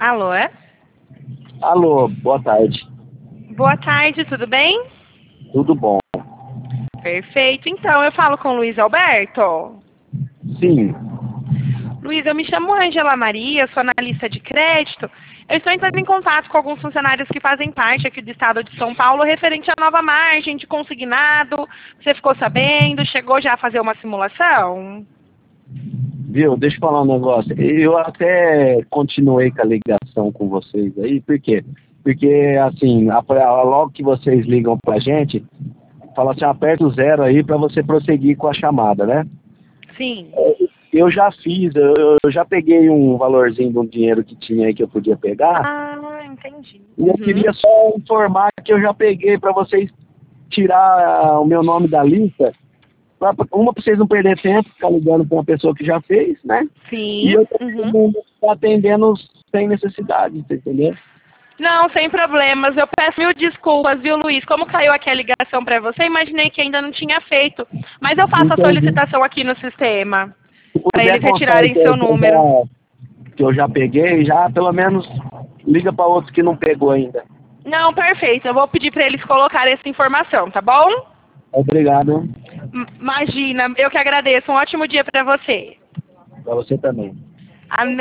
Alô, é? Alô, boa tarde. Boa tarde, tudo bem? Tudo bom? Perfeito. Então, eu falo com o Luiz Alberto. Sim. Luiz, eu me chamo Angela Maria, sou analista de crédito. Eu estou entrando em contato com alguns funcionários que fazem parte aqui do estado de São Paulo referente à nova margem de consignado. Você ficou sabendo? Chegou já a fazer uma simulação? Viu, deixa eu falar um negócio. Eu até continuei com a ligação com vocês aí, por quê? Porque, assim, logo que vocês ligam pra gente, fala assim, aperta o 0 aí pra você prosseguir com a chamada, né? Sim. Eu já fiz, eu já peguei um valorzinho de um dinheiro que tinha aí que eu podia pegar, Ah, entendi. e eu queria só informar que eu já peguei pra vocês tirar o meu nome da lista. Para vocês não perder tempo, ficar ligando para uma pessoa que já fez, né? Sim. E eu tô atendendo sem necessidade, você entendeu? Não, sem problemas. Eu peço mil desculpas, viu, Luiz? Como caiu aqui a ligação para você, imaginei que ainda não tinha feito. Mas eu faço a Entendi. solicitação aqui no sistema, Se para puder eles constar retirarem seu número. que eu já peguei, já pelo menos liga para outros que não pegou ainda. Não, perfeito. Eu vou pedir para eles colocarem essa informação, tá bom? Obrigado. Imagina, eu que agradeço. Um ótimo dia para você. Para você também. Amém.